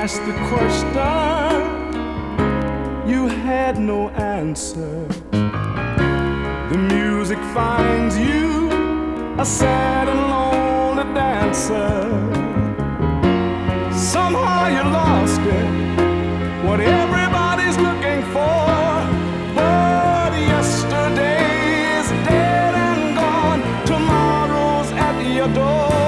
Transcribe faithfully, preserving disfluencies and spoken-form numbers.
asked the question, you had no answer. The music finds you a sad and lonely dancer. Somehow you lost it, what everybody's looking for. But yesterday is dead and gone, tomorrow's at your door.